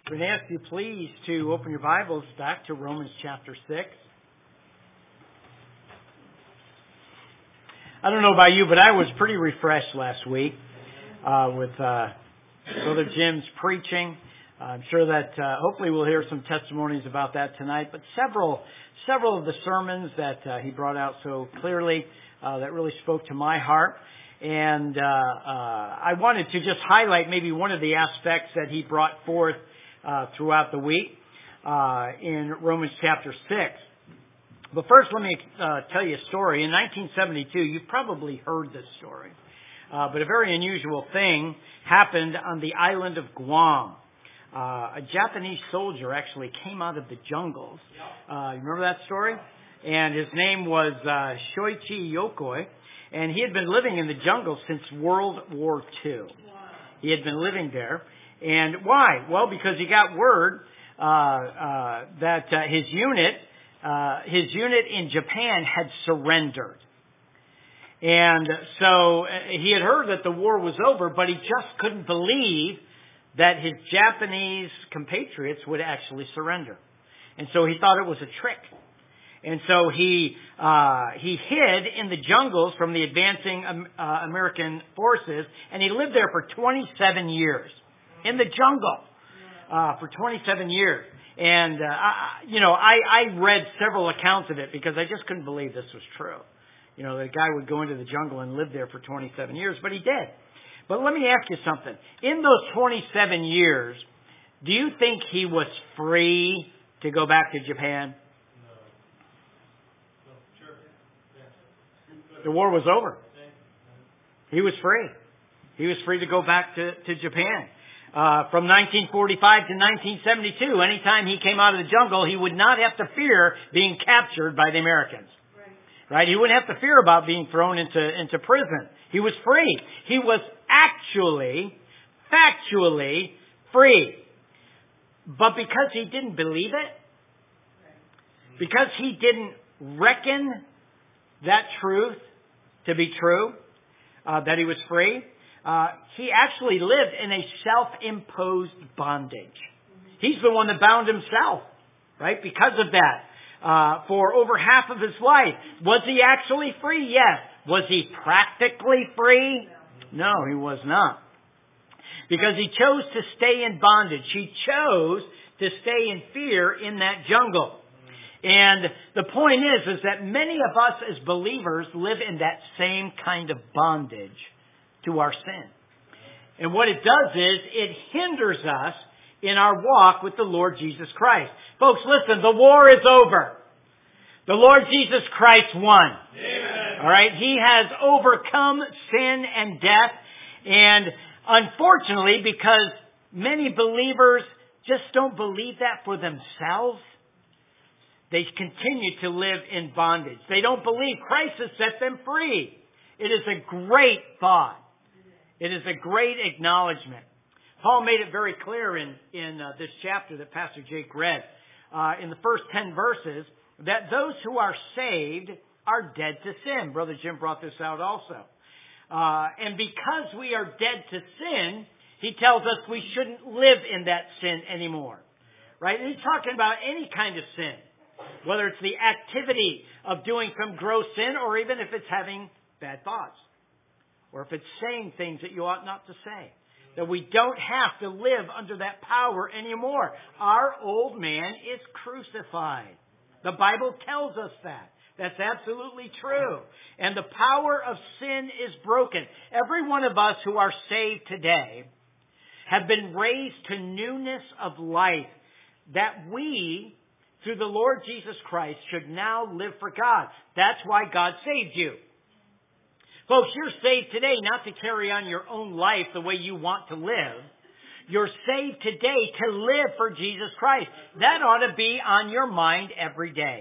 I'm going to ask you please to open your Bibles back to Romans chapter 6. I don't know about you, but I was pretty refreshed last week with Brother Jim's preaching. I'm sure that hopefully we'll hear some testimonies about that tonight. But several of the sermons that he brought out so clearly that really spoke to my heart. And I wanted to just highlight maybe one of the aspects that he brought forth throughout the week in Romans chapter 6. But first, let me tell you a story. In 1972, you've probably heard this story, but a very unusual thing happened on the island of Guam. A Japanese soldier actually came out of the jungles. You remember that story? And his name was Shoichi Yokoi, and he had been living in the jungle since World War II. He had been living there. And why? Well, because he got word that his unit in Japan had surrendered. And so he had heard that the war was over, but he just couldn't believe that his Japanese compatriots would actually surrender. And so he thought it was a trick. And so he hid in the jungles from the advancing American forces, and he lived there for 27 years. In the jungle for 27 years. And, I read several accounts of it because I just couldn't believe this was true. You know, the guy would go into the jungle and live there for 27 years, but he did. But let me ask you something. In those 27 years, do you think he was free to go back to Japan? No. Sure. The war was over. He was free. He was free to go back to Japan. From 1945 to 1972, anytime he came out of the jungle, he would not have to fear being captured by the Americans. Right? He wouldn't have to fear about being thrown into prison. He was free. He was factually free. But because he didn't believe it, because he didn't reckon that truth to be true, that he was free, he actually lived in a self-imposed bondage. He's the one that bound himself, right? Because of that, for over half of his life. Was he actually free? Yes. Was he practically free? No, he was not. Because he chose to stay in bondage. He chose to stay in fear in that jungle. And the point is that many of us as believers live in that same kind of bondage to our sin. And what it does is it hinders us in our walk with the Lord Jesus Christ. Folks, listen, the war is over. The Lord Jesus Christ won. Amen. All right? He has overcome sin and death. And unfortunately, because many believers just don't believe that for themselves, they continue to live in bondage. They don't believe Christ has set them free. It is a great thought. It is a great acknowledgement. Paul made it very clear in this chapter that Pastor Jake read, in the first 10 verses, that those who are saved are dead to sin. Brother Jim brought this out also. And because we are dead to sin, he tells us we shouldn't live in that sin anymore. Right? And he's talking about any kind of sin, whether it's the activity of doing some gross sin or even if it's having bad thoughts. Or if it's saying things that you ought not to say. That we don't have to live under that power anymore. Our old man is crucified. The Bible tells us that. That's absolutely true. And the power of sin is broken. Every one of us who are saved today have been raised to newness of life. That we, through the Lord Jesus Christ, should now live for God. That's why God saved you. Folks, you're saved today not to carry on your own life the way you want to live. You're saved today to live for Jesus Christ. That ought to be on your mind every day.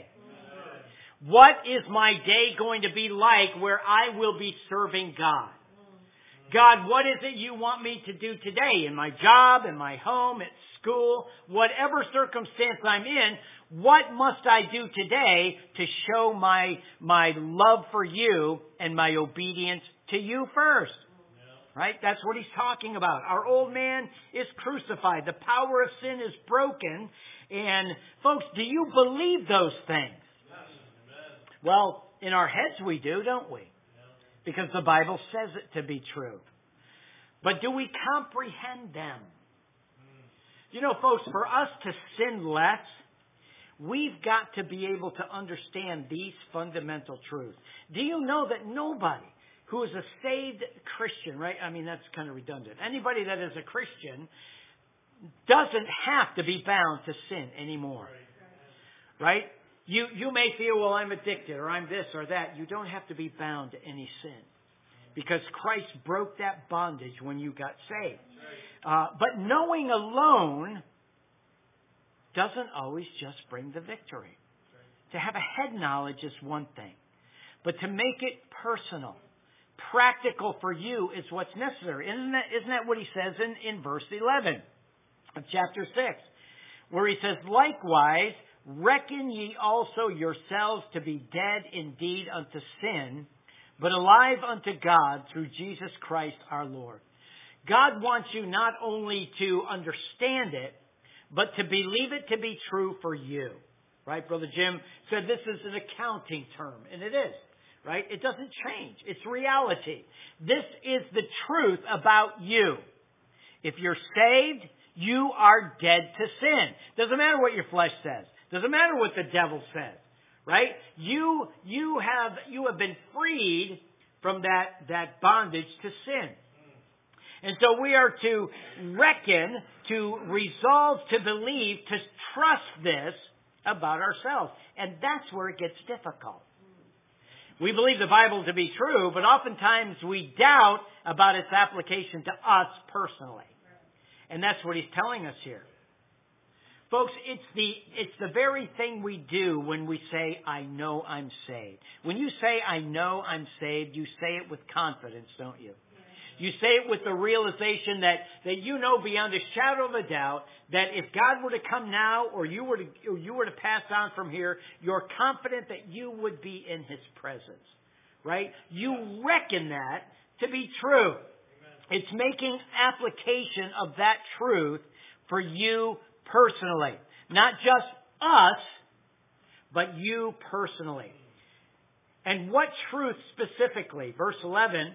What is my day going to be like where I will be serving God? God, what is it you want me to do today in my job, in my home, at school, whatever circumstance I'm in? What must I do today to show my love for you and my obedience to you first? Right? That's what he's talking about. Our old man is crucified. The power of sin is broken. And folks, do you believe those things? Well, in our heads we do, don't we? Because the Bible says it to be true. But do we comprehend them? You know, folks, for us to sin less, we've got to be able to understand these fundamental truths. Do you know that nobody who is a saved Christian, right? I mean, that's kind of redundant. Anybody that is a Christian doesn't have to be bound to sin anymore. Right? You may feel, well, I'm addicted or I'm this or that. You don't have to be bound to any sin. Because Christ broke that bondage when you got saved. But knowing alone doesn't always just bring the victory. To have a head knowledge is one thing. But to make it personal, practical for you is what's necessary. Isn't that what he says in verse 11 of chapter 6? Where he says, likewise, reckon ye also yourselves to be dead indeed unto sin, but alive unto God through Jesus Christ our Lord. God wants you not only to understand it, but to believe it to be true for you. Right? Brother Jim said this is an accounting term, and it is. Right? It doesn't change. It's reality. This is the truth about you. If you're saved, you are dead to sin. Doesn't matter what your flesh says. Doesn't matter what the devil says. Right? You have been freed from that bondage to sin. And so we are to reckon, to resolve to believe, to trust this about ourselves. And that's where it gets difficult. We believe the Bible to be true, but oftentimes we doubt about its application to us personally. And that's what he's telling us here. Folks, it's the very thing we do when we say, I know I'm saved. When you say, I know I'm saved, you say it with confidence, don't you? You say it with the realization that you know beyond a shadow of a doubt that if God were to come now or you were to pass on from here, you're confident that you would be in His presence. Right? You reckon that to be true. It's making application of that truth for you personally. Not just us, but you personally. And what truth specifically? Verse 11,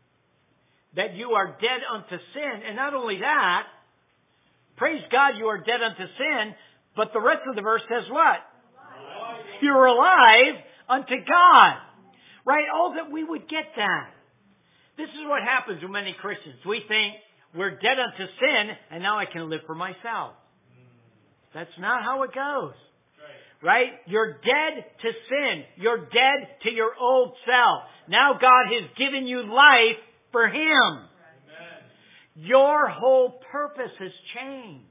that you are dead unto sin. And not only that, praise God you are dead unto sin, but the rest of the verse says what? Alive. You're alive unto God. Right? Oh, that we would get that. This is what happens with many Christians. We think we're dead unto sin, and now I can live for myself. That's not how it goes. Right? You're dead to sin. You're dead to your old self. Now God has given you life for Him. Amen. Your whole purpose has changed.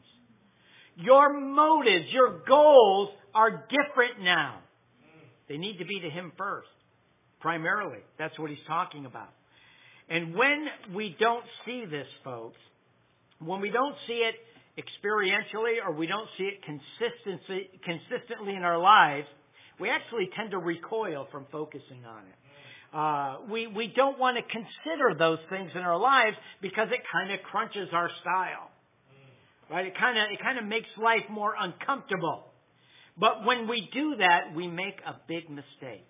Your motives, your goals are different now. They need to be to Him first. Primarily. That's what He's talking about. And when we don't see this, folks, when we don't see it experientially or we don't see it consistently in our lives, we actually tend to recoil from focusing on it. We don't want to consider those things in our lives because it kind of crunches our style. Right? It kind of makes life more uncomfortable. But when we do that, we make a big mistake.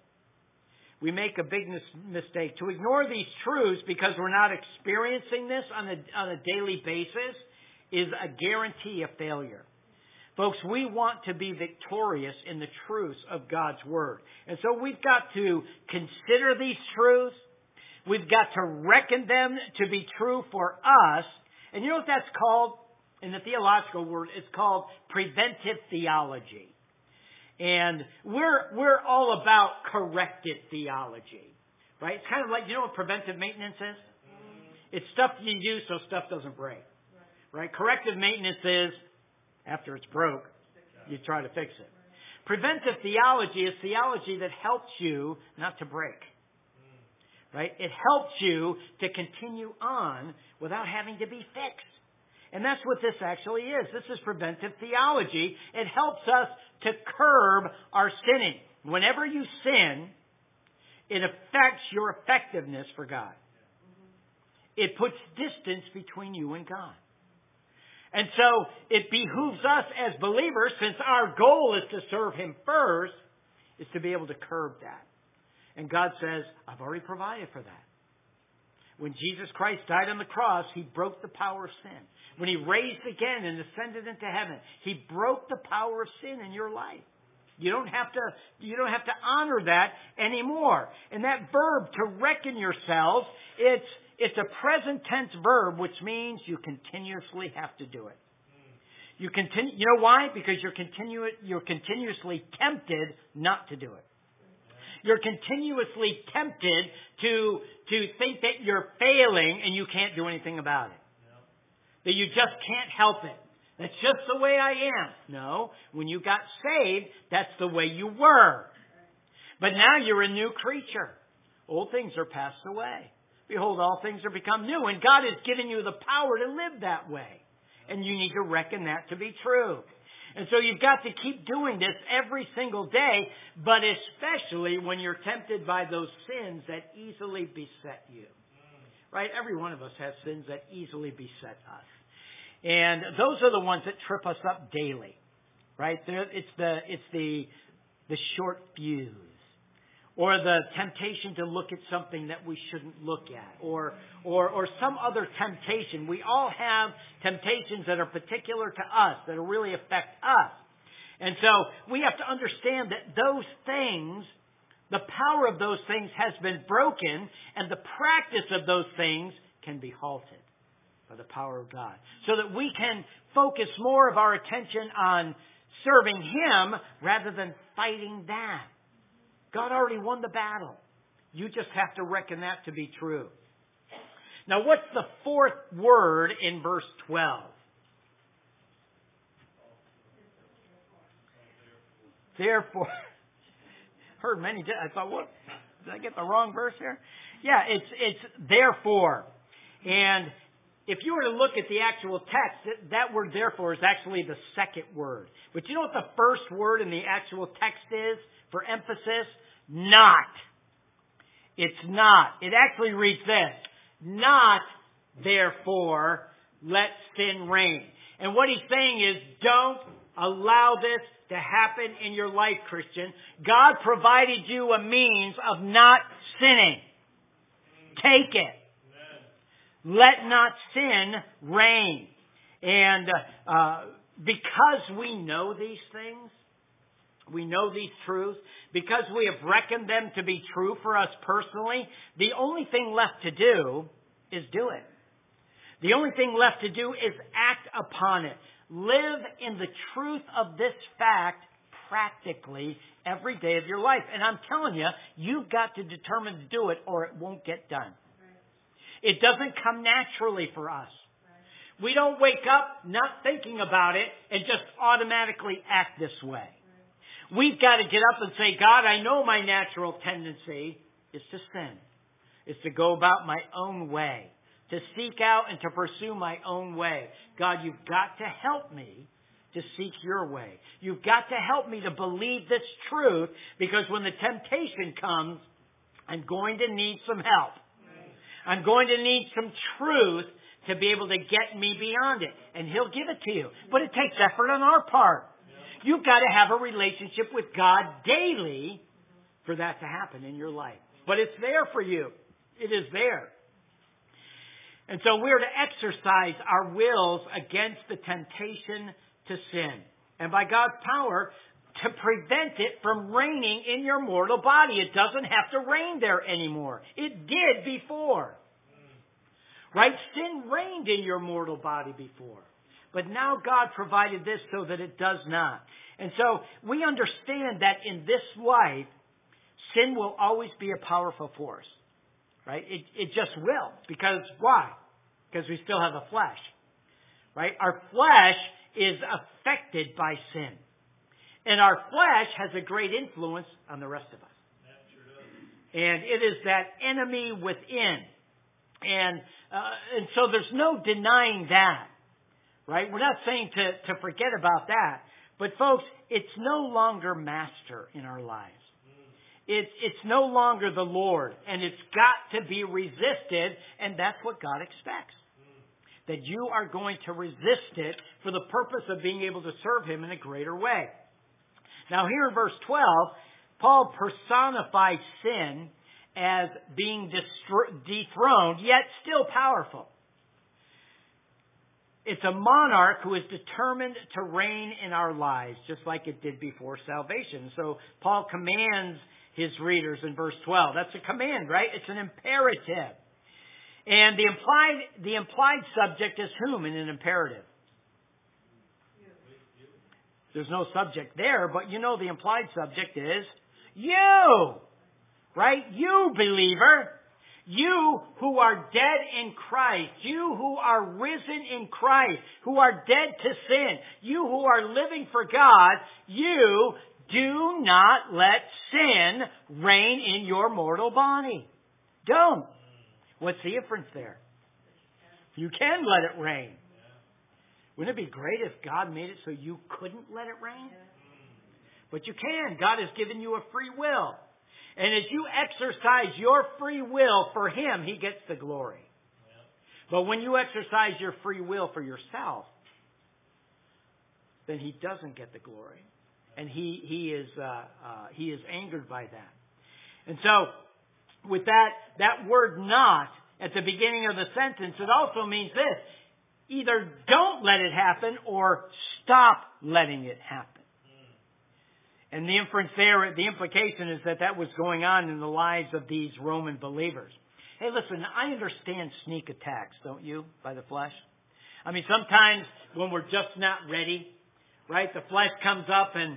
We make a big mistake. To ignore these truths because we're not experiencing this on a daily basis is a guarantee of failure. Folks, we want to be victorious in the truths of God's Word. And so we've got to consider these truths. We've got to reckon them to be true for us. And you know what that's called? In the theological word, it's called preventive theology. And we're all about corrected theology. Right? It's kind of like, you know what preventive maintenance is? It's stuff you do so stuff doesn't break. Right? Corrective maintenance is, after it's broke, you try to fix it. Preventive theology is theology that helps you not to break. Right? It helps you to continue on without having to be fixed. And that's what this actually is. This is preventive theology. It helps us to curb our sinning. Whenever you sin, it affects your effectiveness for God. it puts distance between you and God. And so it behooves us as believers, since our goal is to serve Him first, is to be able to curb that. And God says, I've already provided for that. When Jesus Christ died on the cross, He broke the power of sin. When He raised again and ascended into heaven, He broke the power of sin in your life. You don't have to honor that anymore. And that verb, to reckon yourselves, it's a present tense verb, which means you continuously have to do it. You know why? Because you're continuously tempted not to do it. You're continuously tempted to think that you're failing and you can't do anything about it. That you just can't help it. That's just the way I am. No, when you got saved, that's the way you were. But now you're a new creature. Old things are passed away. Behold, all things are become new. And God has given you the power to live that way. And you need to reckon that to be true. And so you've got to keep doing this every single day, but especially when you're tempted by those sins that easily beset you. Right? Every one of us has sins that easily beset us. And those are the ones that trip us up daily. Right? It's the short fuse. Or the temptation to look at something that we shouldn't look at. Or some other temptation. We all have temptations that are particular to us, that really affect us. And so we have to understand that those things, the power of those things has been broken, and the practice of those things can be halted by the power of God. So that we can focus more of our attention on serving Him rather than fighting that. God already won the battle. You just have to reckon that to be true. Now, what's the fourth word in verse 12? Therefore. Heard many. I thought, what? Did I get the wrong verse here? Yeah, it's therefore. And if you were to look at the actual text, that word therefore is actually the second word. But you know what the first word in the actual text is? For emphasis, not. It's not. It actually reads this. Not, therefore, let sin reign. And what he's saying is, don't allow this to happen in your life, Christian. God provided you a means of not sinning. Take it. Let not sin reign. And because we know these things, we know these truths, because we have reckoned them to be true for us personally, the only thing left to do is do it. The only thing left to do is act upon it. Live in the truth of this fact practically every day of your life. And I'm telling you, you've got to determine to do it or it won't get done. It doesn't come naturally for us. We don't wake up not thinking about it and just automatically act this way. We've got to get up and say, God, I know my natural tendency is to sin. Is to go about my own way. To seek out and to pursue my own way. God, you've got to help me to seek your way. You've got to help me to believe this truth, because when the temptation comes, I'm going to need some help. I'm going to need some truth to be able to get me beyond it. And He'll give it to you. But it takes effort on our part. You've got to have a relationship with God daily for that to happen in your life. But it's there for you. It is there. And so we're to exercise our wills against the temptation to sin. And by God's power, to prevent it from reigning in your mortal body. It doesn't have to reign there anymore. It did before. Right? Sin reigned in your mortal body before. But now God provided this so that it does not. And so we understand that in this life, sin will always be a powerful force. Right? It just will. Because why? Because we still have a flesh. Right? Our flesh is affected by sin. And our flesh has a great influence on the rest of us. And it is that enemy within. And so there's no denying that. Right? We're not saying to forget about that. But folks, it's no longer master in our lives. It's no longer the Lord, and it's got to be resisted, and that's what God expects. That you are going to resist it for the purpose of being able to serve Him in a greater way. Now here in verse 12, Paul personifies sin as being dethroned, yet still powerful. It's a monarch who is determined to reign in our lives, just like it did before salvation. So Paul commands his readers in verse 12. That's a command, right? It's an imperative. And the implied subject is whom in an imperative? There's no subject there, but you know the implied subject is you. Right? You, believer. You who are dead in Christ. You who are risen in Christ. Who are dead to sin. You who are living for God. You do not let sin reign in your mortal body. Don't. What's the difference there? You can let it reign. Wouldn't it be great if God made it so you couldn't let it reign? But you can. God has given you a free will. And as you exercise your free will for Him, He gets the glory. But when you exercise your free will for yourself, then He doesn't get the glory. And He is angered by that. And so, with that word not at the beginning of the sentence, it also means this. Either don't let it happen or stop letting it happen. And the inference there, the implication is that was going on in the lives of these Roman believers. Hey, listen, I understand sneak attacks, don't you, by the flesh? I mean, sometimes when we're just not ready, right, the flesh comes up and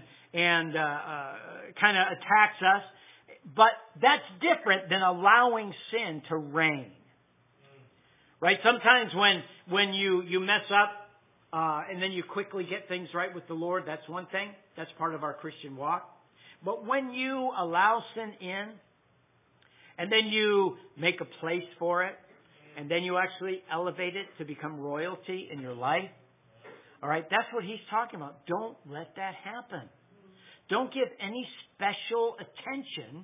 kind of attacks us. But that's different than allowing sin to reign. Right? Sometimes when you mess up, and then you quickly get things right with the Lord, that's one thing. That's part of our Christian walk. But when you allow sin in, and then you make a place for it, and then you actually elevate it to become royalty in your life, all right, that's what he's talking about. Don't let that happen. Don't give any special attention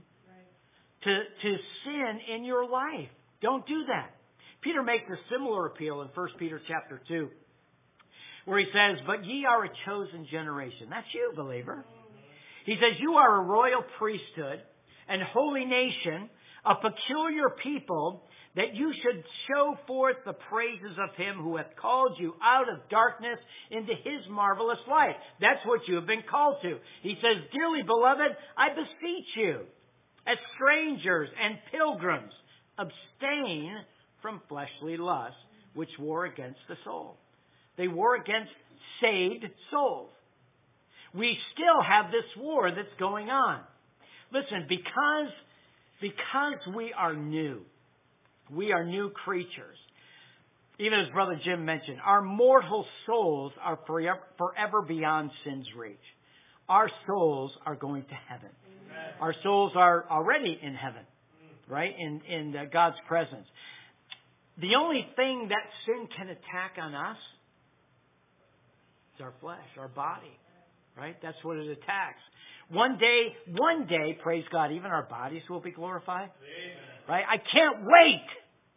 to sin in your life. Don't do that. Peter makes a similar appeal in 1 Peter chapter 2. Where he says, but ye are a chosen generation. That's you, believer. He says, you are a royal priesthood and holy nation, a peculiar people, that you should show forth the praises of Him who hath called you out of darkness into His marvelous light. That's what you have been called to. He says, dearly beloved, I beseech you, as strangers and pilgrims, abstain from fleshly lusts, which war against the soul. They war against saved souls. We still have this war that's going on. Listen, because we are new creatures. Even as Brother Jim mentioned, our mortal souls are forever beyond sin's reach. Our souls are going to heaven. Amen. Our souls are already in heaven, right? In God's presence. The only thing that sin can attack on us is our flesh, our body, right? That's what it attacks. One day, praise God, even our bodies will be glorified. Amen. Right? I can't wait.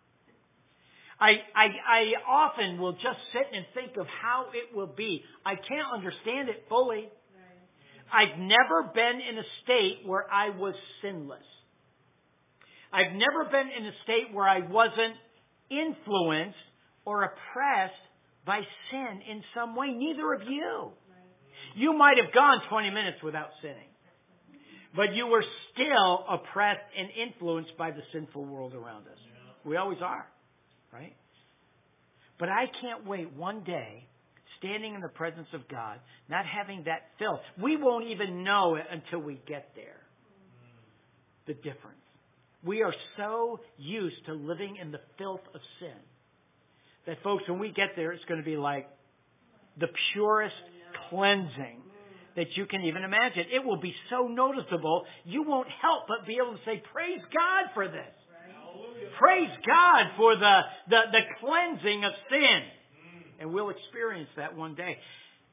I often will just sit and think of how it will be. I can't understand it fully. I've never been in a state where I was sinless. I've never been in a state where I wasn't influenced or oppressed by sin in some way. Neither of you. You might have gone 20 minutes without sinning. But you were still oppressed and influenced by the sinful world around us. We always are. Right? But I can't wait one day, standing in the presence of God, not having that filth. We won't even know it until we get there. The difference. We are so used to living in the filth of sin that, folks, when we get there, it's going to be like the purest cleansing that you can even imagine. It will be so noticeable, you won't help but be able to say, praise God for this. Praise God for the cleansing of sin. And we'll experience that one day.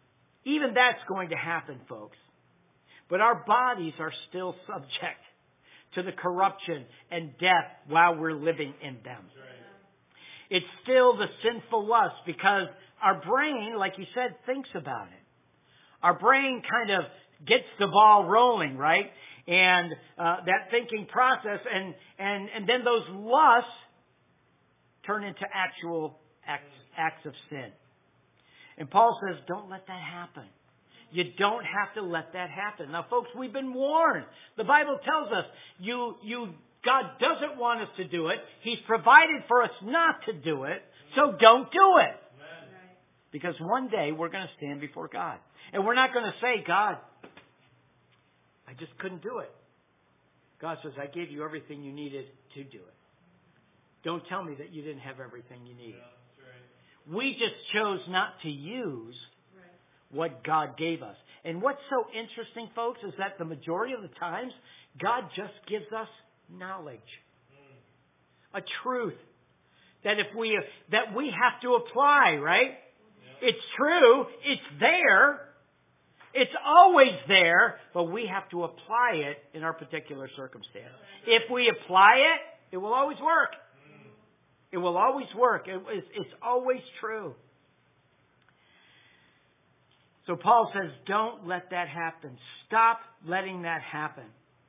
Even that's going to happen, folks. But our bodies are still subject to the corruption and death while we're living in them. It's still the sinful lust because our brain, like you said, thinks about it. Our brain kind of gets the ball rolling, right? And that thinking process, and then those lusts turn into actual acts of sin. And Paul says, don't let that happen. You don't have to let that happen. Now, folks, we've been warned. The Bible tells us God doesn't want us to do it. He's provided for us not to do it. So don't do it. Amen. Because one day we're going to stand before God. And we're not going to say, God, I just couldn't do it. God says, I gave you everything you needed to do it. Don't tell me that you didn't have everything you needed. Yeah, that's right. We just chose not to use what God gave us. And what's so interesting, folks, is that the majority of the times, God just gives us knowledge. A truth that we have to apply, right? Yeah. It's true. It's there. It's always there, but we have to apply it in our particular circumstance. If we apply it, it will always work. It will always work. It's always true. So Paul says, don't let that happen. Stop letting that happen.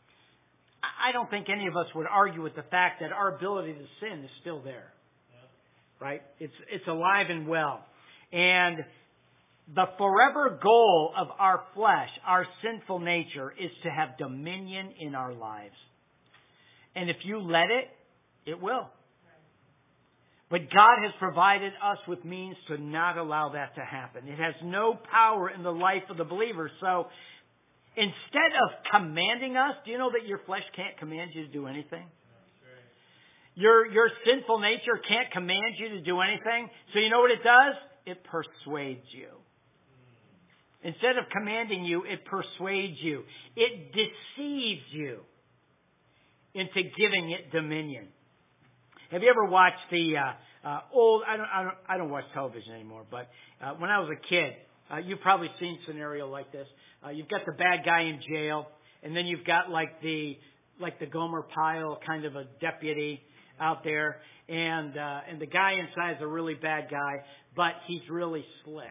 I don't think any of us would argue with the fact that our ability to sin is still there. Right? It's alive and well. And the forever goal of our flesh, our sinful nature, is to have dominion in our lives. And if you let it, it will. But God has provided us with means to not allow that to happen. It has no power in the life of the believer. So instead of commanding us, do you know that your flesh can't command you to do anything? Your sinful nature can't command you to do anything. So you know what it does? It persuades you. Instead of commanding you, it persuades you. It deceives you into giving it dominion. Have you ever watched the old? I don't watch television anymore. But when I was a kid, you've probably seen a scenario like this. You've got the bad guy in jail, and then you've got like the Gomer Pyle kind of a deputy out there, and the guy inside is a really bad guy, but he's really slick.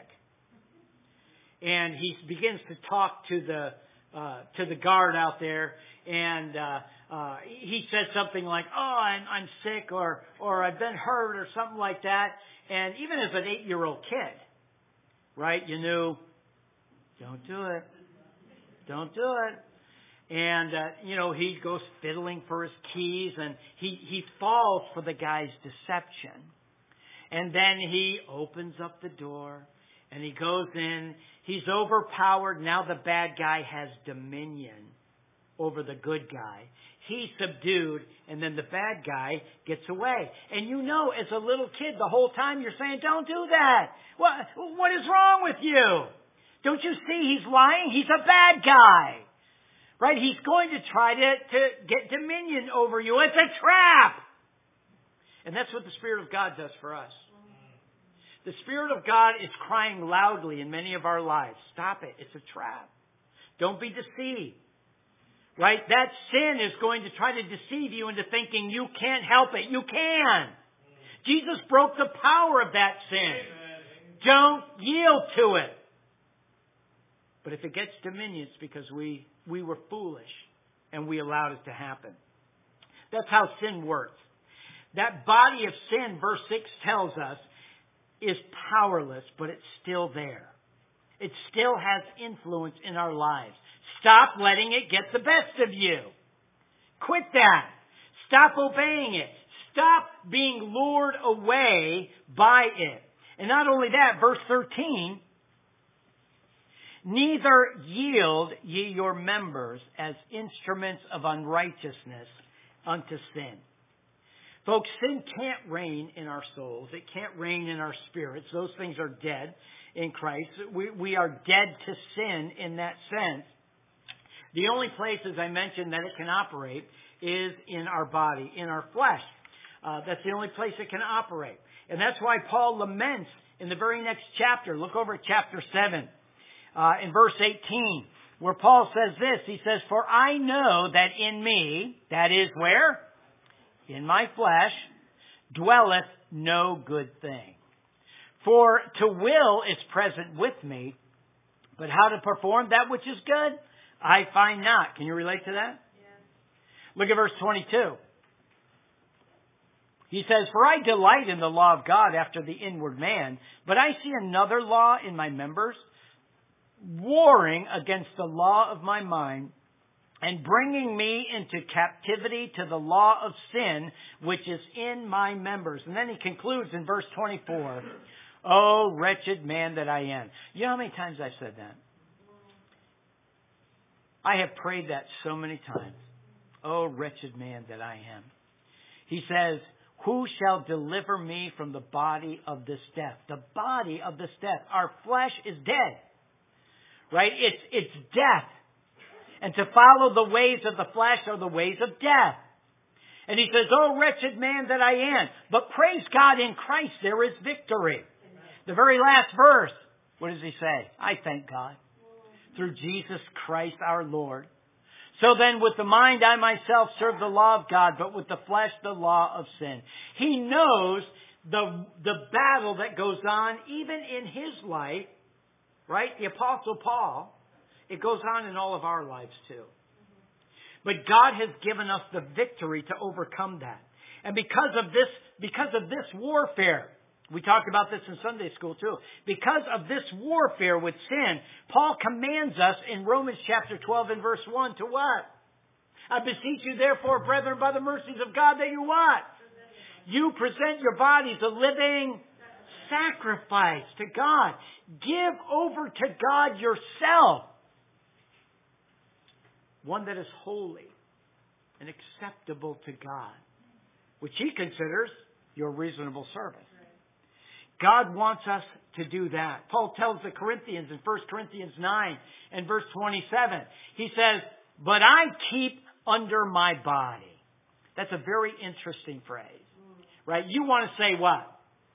And he begins to talk to the guard out there, and he says something like, "Oh, I'm sick," or "I've been hurt," or something like that. And even as an 8-year-old kid, right, you knew, don't do it, don't do it. And he goes fiddling for his keys, and he falls for the guy's deception. And then he opens up the door, and he goes in. He's overpowered. Now the bad guy has dominion over the good guy. He's subdued, and then the bad guy gets away. And as a little kid, the whole time you're saying, don't do that. What is wrong with you? Don't you see he's lying? He's a bad guy. Right? He's going to try to get dominion over you. It's a trap. And that's what the Spirit of God does for us. The Spirit of God is crying loudly in many of our lives. Stop it. It's a trap. Don't be deceived. Right? That sin is going to try to deceive you into thinking you can't help it. You can. Jesus broke the power of that sin. Don't yield to it. But if it gets dominion, it's because we were foolish and we allowed it to happen. That's how sin works. That body of sin, verse 6 tells us, is powerless, but it's still there. It still has influence in our lives. Stop letting it get the best of you. Quit that. Stop obeying it. Stop being lured away by it. And not only that, verse 13, neither yield ye your members as instruments of unrighteousness unto sin. Folks, sin can't reign in our souls. It can't reign in our spirits. Those things are dead in Christ. We are dead to sin in that sense. The only place, as I mentioned, that it can operate is in our body, in our flesh. That's the only place it can operate. And that's why Paul laments in the very next chapter. Look over at chapter 7. In verse 18, where Paul says this. He says, "For I know that in me," that is where? In my flesh, "dwelleth no good thing. For to will is present with me, but how to perform that which is good, I find not." Can you relate to that? Yeah. Look at verse 22. He says, "For I delight in the law of God after the inward man, but I see another law in my members, warring against the law of my mind, and bringing me into captivity to the law of sin, which is in my members." And then he concludes in verse 24, "Oh, wretched man that I am." You know how many times I've said that? I have prayed that so many times. "Oh, wretched man that I am." He says, "Who shall deliver me from the body of this death?" The body of this death. Our flesh is dead. Right? It's death. And to follow the ways of the flesh are the ways of death. And he says, "Oh, wretched man that I am." But praise God, in Christ there is victory. The very last verse, what does he say? "I thank God through Jesus Christ our Lord. So then with the mind I myself serve the law of God, but with the flesh the law of sin." He knows the battle that goes on even in his life, right? The Apostle Paul, it goes on in all of our lives too. But God has given us the victory to overcome that. And because of this warfare, we talked about this in Sunday school too. Because of this warfare with sin, Paul commands us in Romans chapter 12 and verse 1 to what? "I beseech you therefore, brethren, by the mercies of God, that you what? You present your bodies a living sacrifice to God. Give over to God yourself. One that is holy and acceptable to God, which He considers your reasonable service." God wants us to do that. Paul tells the Corinthians in 1 Corinthians 9 and verse 27, he says, "But I keep under my body." That's a very interesting phrase, right? You want to say what?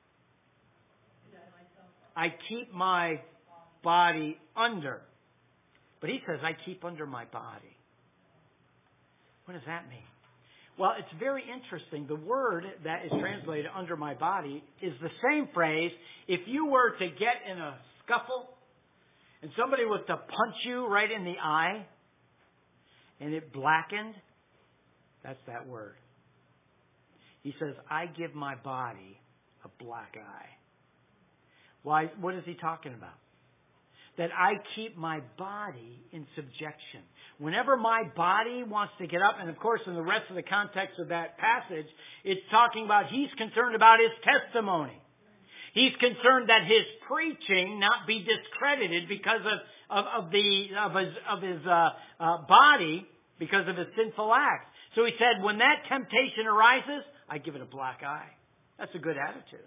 I keep my body under. But he says, "I keep under my body." What does that mean? Well, it's very interesting. The word that is translated "under my body" is the same phrase if you were to get in a scuffle and somebody was to punch you right in the eye and it blackened. That's that word. He says, "I give my body a black eye." Why? What is he talking about? That I keep my body in subjection. Whenever my body wants to get up, and of course in the rest of the context of that passage, it's talking about he's concerned about his testimony. He's concerned that his preaching not be discredited because of his body, because of his sinful acts. So he said, when that temptation arises, I give it a black eye. That's a good attitude.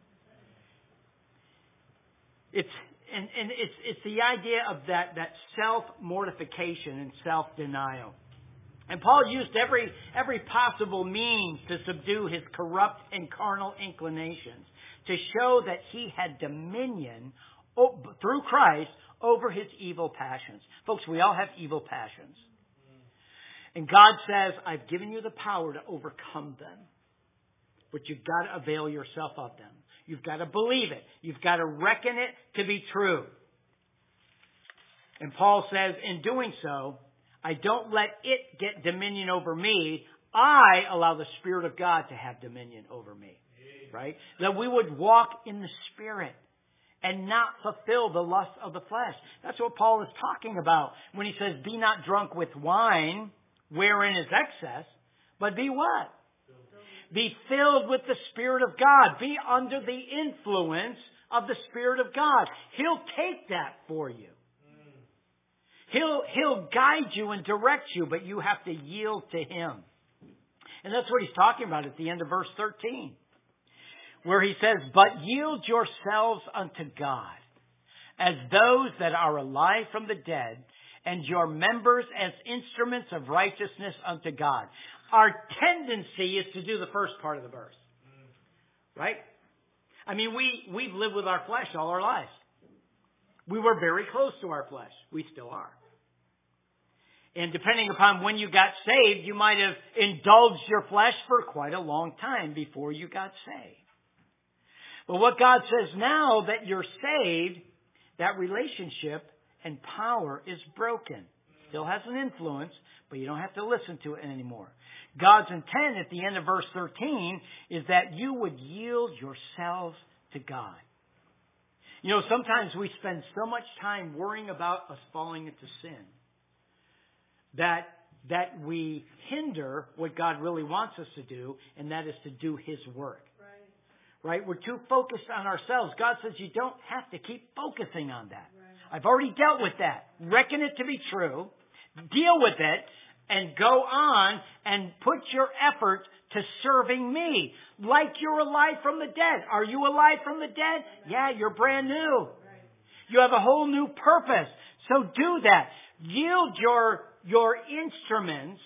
It's the idea of that self-mortification and self-denial. And Paul used every possible means to subdue his corrupt and carnal inclinations, to show that he had dominion through Christ over his evil passions. Folks, we all have evil passions. And God says, "I've given you the power to overcome them. But you've got to avail yourself of them. You've got to believe it. You've got to reckon it to be true." And Paul says, in doing so, I don't let it get dominion over me. I allow the Spirit of God to have dominion over me. Right? That we would walk in the Spirit and not fulfill the lust of the flesh. That's what Paul is talking about when he says, "Be not drunk with wine, wherein is excess, but be what? Be filled with the Spirit of God. Be under the influence of the Spirit of God." He'll take that for you. He'll guide you and direct you, but you have to yield to Him. And that's what he's talking about at the end of verse 13, where he says, "But yield yourselves unto God as those that are alive from the dead, and your members as instruments of righteousness unto God." Our tendency is to do the first part of the verse. Right? I mean, we've lived with our flesh all our lives. We were very close to our flesh. We still are. And depending upon when you got saved, you might have indulged your flesh for quite a long time before you got saved. But what God says now that you're saved, that relationship and power is broken. Still has an influence, but you don't have to listen to it anymore. God's intent at the end of verse 13 is that you would yield yourselves to God. You know, sometimes we spend so much time worrying about us falling into sin that we hinder what God really wants us to do, and that is to do His work. Right? We're too focused on ourselves. God says you don't have to keep focusing on that. I've already dealt with that. Reckon it to be true. Deal with it. And go on and put your effort to serving me. Like you're alive from the dead. Are you alive from the dead? Yeah, you're brand new. You have a whole new purpose. So do that. Yield your instruments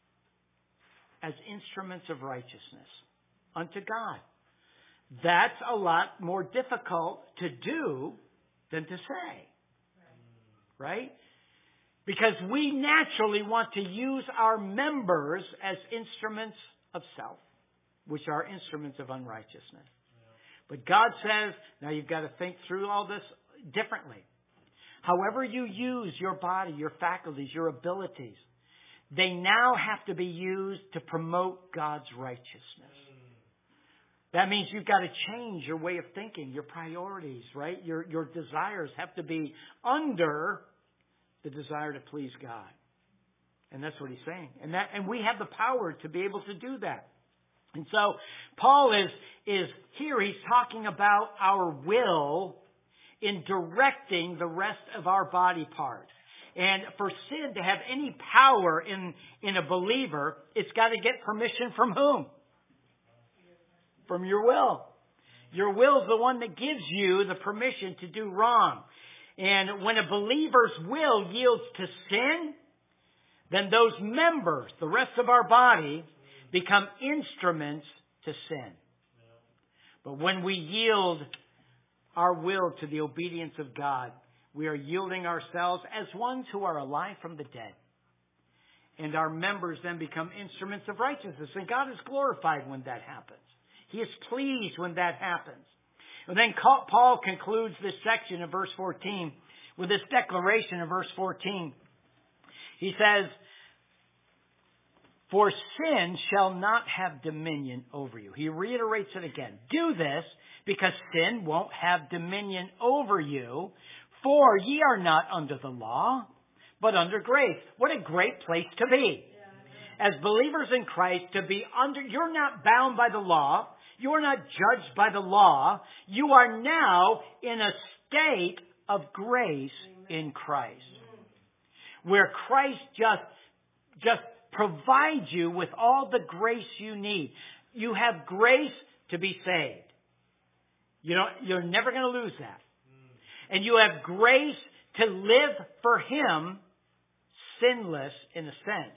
as instruments of righteousness unto God. That's a lot more difficult to do than to say. Right? Because we naturally want to use our members as instruments of self, which are instruments of unrighteousness. But God says, now you've got to think through all this differently. However you use your body, your faculties, your abilities, they now have to be used to promote God's righteousness. That means you've got to change your way of thinking, your priorities, right? Your desires have to be under the desire to please God. And that's what he's saying. And we have the power to be able to do that. And so Paul is here, he's talking about our will in directing the rest of our body parts. And for sin to have any power in a believer, it's got to get permission from whom? From your will. Your will is the one that gives you the permission to do wrong. And when a believer's will yields to sin, then those members, the rest of our body, become instruments to sin. But when we yield our will to the obedience of God, we are yielding ourselves as ones who are alive from the dead. And our members then become instruments of righteousness. And God is glorified when that happens. He is pleased when that happens. And then Paul concludes this section in verse 14 with this declaration in verse 14. He says, "For sin shall not have dominion over you." He reiterates it again. Do this because sin won't have dominion over you. For ye are not under the law, but under grace. What a great place to be. As believers in Christ, to be under, you're not bound by the law. You are not judged by the law. You are now in a state of grace in Christ. Where Christ just provides you with all the grace you need. You have grace to be saved. You're never going to lose that. And you have grace to live for Him sinless in a sense.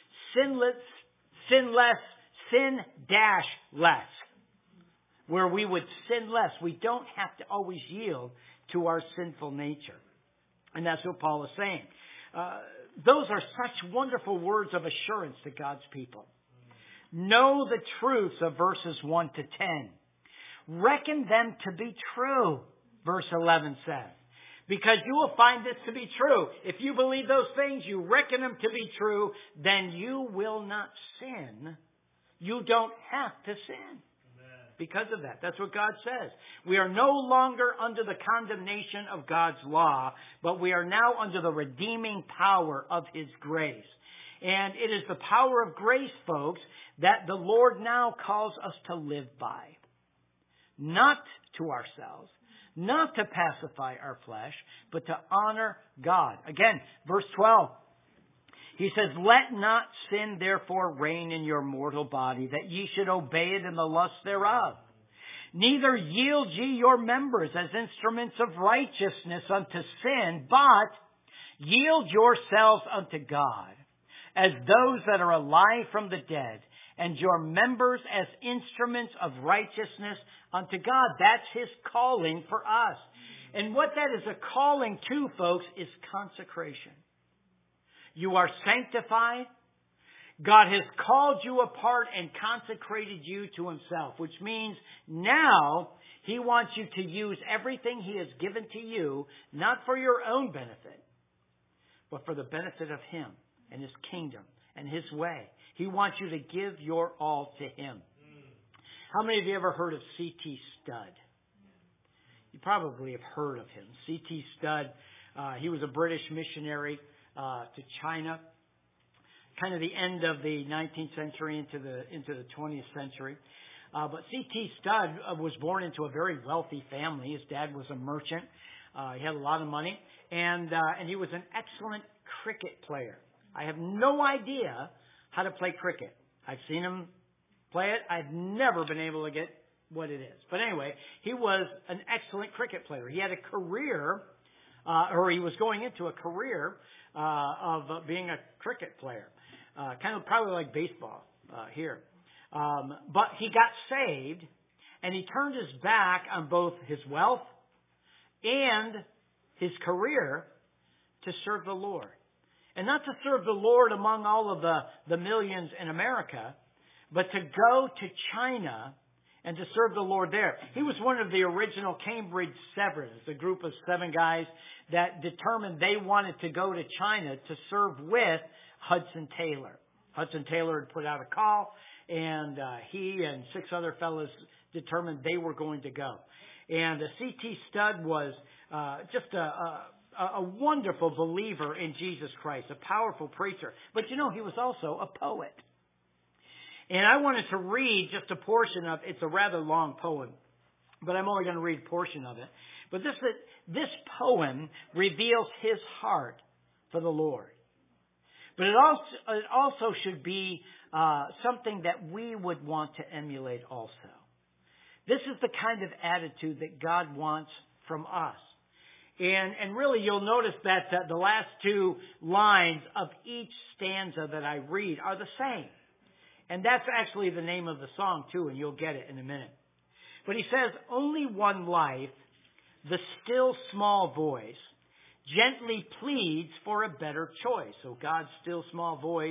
Sinless, sin-less. Where we would sin less. We don't have to always yield to our sinful nature. And that's what Paul is saying. Those are such wonderful words of assurance to God's people. Know the truths of verses 1 to 10. Reckon them to be true, verse 11 says. Because you will find this to be true. If you believe those things, you reckon them to be true, then you will not sin. You don't have to sin. Because of that. That's what God says. We are no longer under the condemnation of God's law, but we are now under the redeeming power of His grace. And it is the power of grace, folks, that the Lord now calls us to live by. Not to ourselves, not to pacify our flesh, but to honor God. Again, verse 12. He says, "Let not sin therefore reign in your mortal body, that ye should obey it in the lust thereof. Neither yield ye your members as instruments of righteousness unto sin, but yield yourselves unto God, as those that are alive from the dead, and your members as instruments of righteousness unto God." That's His calling for us. And what that is a calling to, folks, is consecration. You are sanctified. God has called you apart and consecrated you to Himself, which means now He wants you to use everything He has given to you, not for your own benefit, but for the benefit of Him and His kingdom and His way. He wants you to give your all to Him. How many of you ever heard of C.T. Studd? You probably have heard of him. C.T. Studd, he was a British missionary to China, kind of the end of the 19th century into the 20th century. But C.T. Studd was born into a very wealthy family. His dad was a merchant. He had a lot of money, and he was an excellent cricket player. I have no idea how to play cricket. I've seen him play it. I've never been able to get what it is. But anyway, he was an excellent cricket player. He had a career, or he was going into a career of being a cricket player, kind of probably like baseball here. But he got saved, and he turned his back on both his wealth and his career to serve the Lord. And not to serve the Lord among all of the millions in America, but to go to China and to serve the Lord there. He was one of the original Cambridge Sevens, a group of 7 guys that determined they wanted to go to China to serve with Hudson Taylor. Hudson Taylor had put out a call, and he and 6 other fellows determined they were going to go. And C.T. Studd was just a wonderful believer in Jesus Christ, a powerful preacher. But you know, he was also a poet. And I wanted to read just a portion of, it's a rather long poem, but I'm only going to read a portion of it. But this poem reveals his heart for the Lord. But it also should be something that we would want to emulate also. This is the kind of attitude that God wants from us. And really, you'll notice that the last 2 lines of each stanza that I read are the same. And that's actually the name of the song, too, and you'll get it in a minute. But he says, only one life, the still small voice, gently pleads for a better choice. So God's still small voice,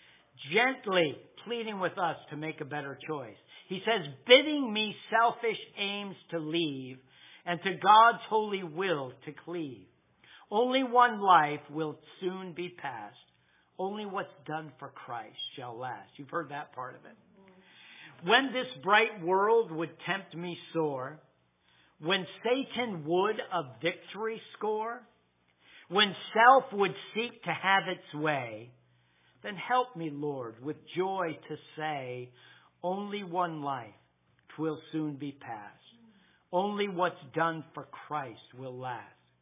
gently pleading with us to make a better choice. He says, bidding me selfish aims to leave, and to God's holy will to cleave. Only one life will soon be past. Only what's done for Christ shall last. You've heard that part of it. When this bright world would tempt me sore, when Satan would a victory score, when self would seek to have its way, then help me, Lord, with joy to say, only one life, 'twill soon be past. Only what's done for Christ will last.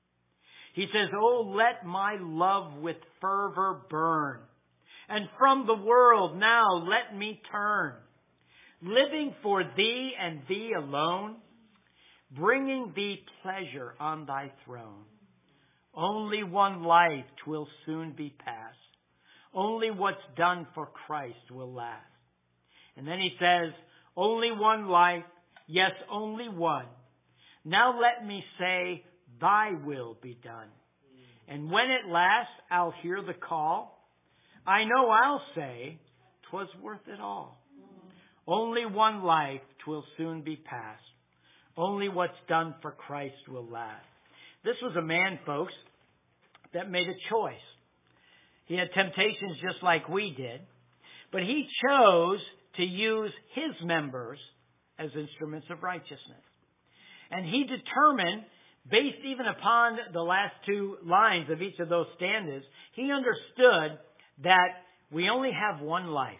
He says, oh, let my love with fervor burn, and from the world now let me turn, living for thee and thee alone, bringing thee pleasure on thy throne. Only one life 'twill soon be past. Only what's done for Christ will last. And then he says, only one life, yes, only one. Now let me say, thy will be done. And when at last I'll hear the call, I know I'll say, 'twas worth it all. Only one life 'twill soon be past. Only what's done for Christ will last. This was a man, folks, that made a choice. He had temptations just like we did, but he chose to use his members as instruments of righteousness. And he determined, based even upon the last 2 lines of each of those stanzas, he understood that we only have one life.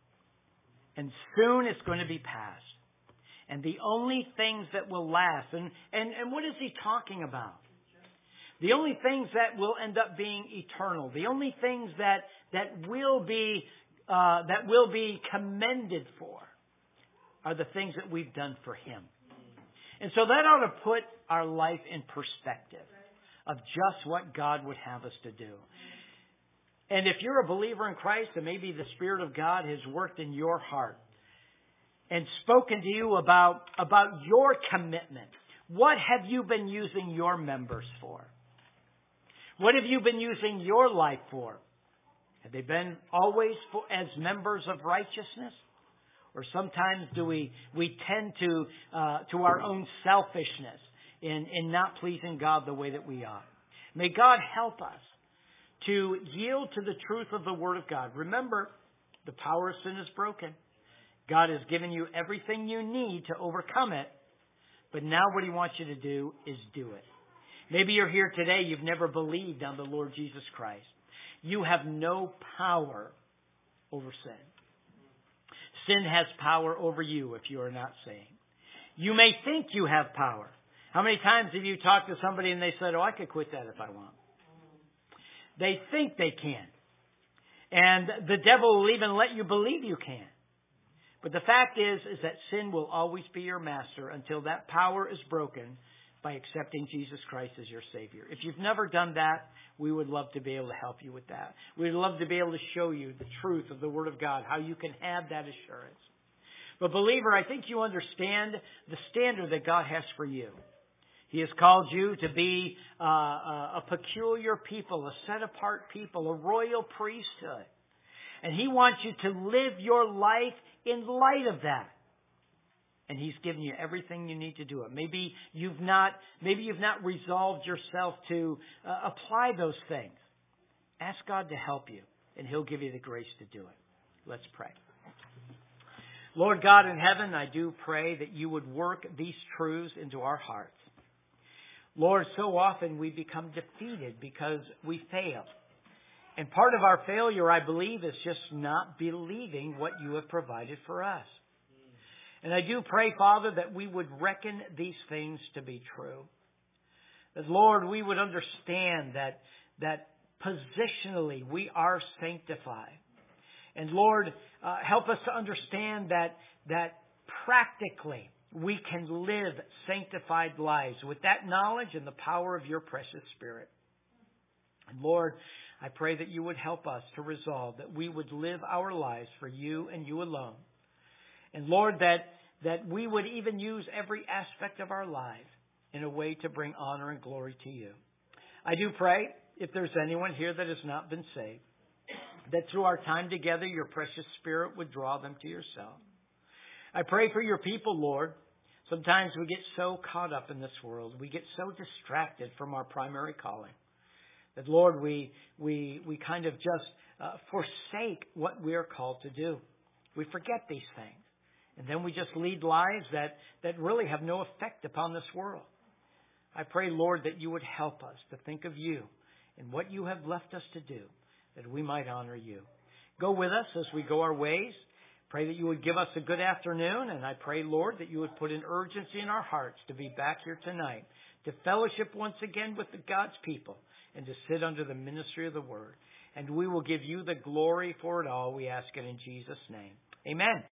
And soon it's going to be past. And the only things that will last, and what is he talking about? The only things that will end up being eternal, the only things that will be commended for, are the things that we've done for Him. And so that ought to put our life in perspective of just what God would have us to do. And if you're a believer in Christ, and maybe the Spirit of God has worked in your heart and spoken to you about your commitment, what have you been using your members for? What have you been using your life for? Have they been always as members of righteousness? Or sometimes do we tend to our own selfishness in not pleasing God the way that we ought? May God help us to yield to the truth of the Word of God. Remember, the power of sin is broken. God has given you everything you need to overcome it. But now what He wants you to do is do it. Maybe you're here today, you've never believed on the Lord Jesus Christ. You have no power over sin. Sin has power over you if you are not saved. You may think you have power. How many times have you talked to somebody and they said, "Oh, I could quit that if I want"? They think they can. And the devil will even let you believe you can. But the fact is that sin will always be your master until that power is broken by accepting Jesus Christ as your Savior. If you've never done that, we would love to be able to help you with that. We'd love to be able to show you the truth of the Word of God, how you can have that assurance. But believer, I think you understand the standard that God has for you. He has called you to be a peculiar people, a set-apart people, a royal priesthood. And He wants you to live your life in light of that. And He's given you everything you need to do it. Maybe you've not resolved yourself to apply those things. Ask God to help you, and He'll give you the grace to do it. Let's pray. Lord God in heaven, I do pray that you would work these truths into our hearts. Lord, so often we become defeated because we fail. And part of our failure, I believe, is just not believing what you have provided for us. And I do pray, Father, that we would reckon these things to be true. That, Lord, we would understand that positionally we are sanctified. And, Lord, help us to understand that practically we can live sanctified lives with that knowledge and the power of your precious Spirit. And, Lord, I pray that you would help us to resolve that we would live our lives for you and you alone. And Lord, that we would even use every aspect of our life in a way to bring honor and glory to you. I do pray, if there's anyone here that has not been saved, that through our time together, your precious Spirit would draw them to yourself. I pray for your people, Lord. Sometimes we get so caught up in this world. We get so distracted from our primary calling. That, Lord, we kind of just forsake what we are called to do. We forget these things. And then we just lead lives that really have no effect upon this world. I pray, Lord, that you would help us to think of you and what you have left us to do, that we might honor you. Go with us as we go our ways. Pray that you would give us a good afternoon. And I pray, Lord, that you would put an urgency in our hearts to be back here tonight, to fellowship once again with God's people, and to sit under the ministry of the Word. And we will give you the glory for it all. We ask it in Jesus' name. Amen.